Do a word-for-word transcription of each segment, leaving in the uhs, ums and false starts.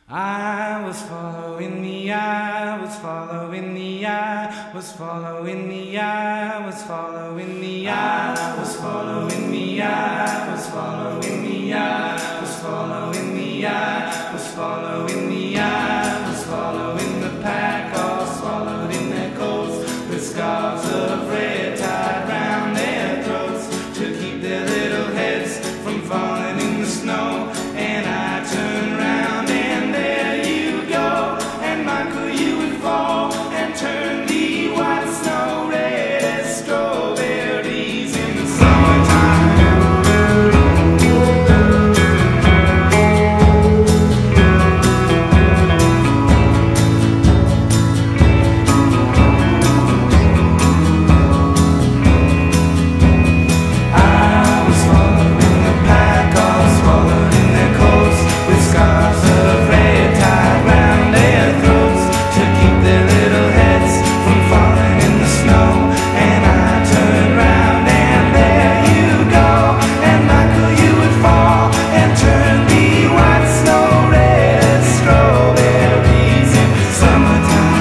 I was following the I was following the I was following the I was following the I was following the I was following the I was following the I was following the I was following the pack, all swallowed in their coats, with scarves of red tied round their throats to keep their little heads from falling in the snow. And I turned round and there you go, and Michael, you would fall and turn the white snow red as strawberries in the summertime. I was following the pack, all swallowed in their coats, with scarves of red tied round their throats to keep their little heads from falling in the snow. And I turned round and there you go, and Michael, you would fall and turn the white snow red as strawberries in summertime.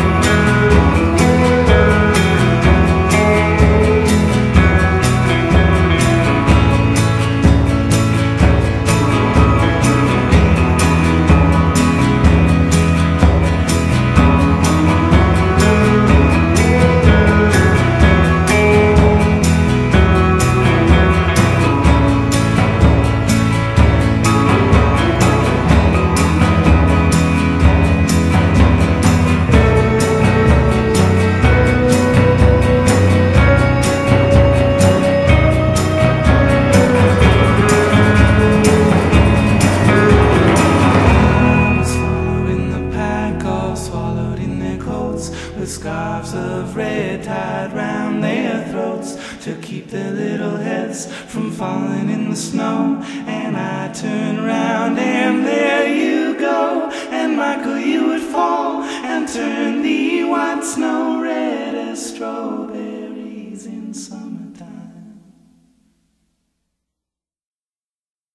With scarves of red tied round their throats to keep their little heads from falling in the snow. And I turned round and there you go, and Michael, you would fall and turn the white snow red.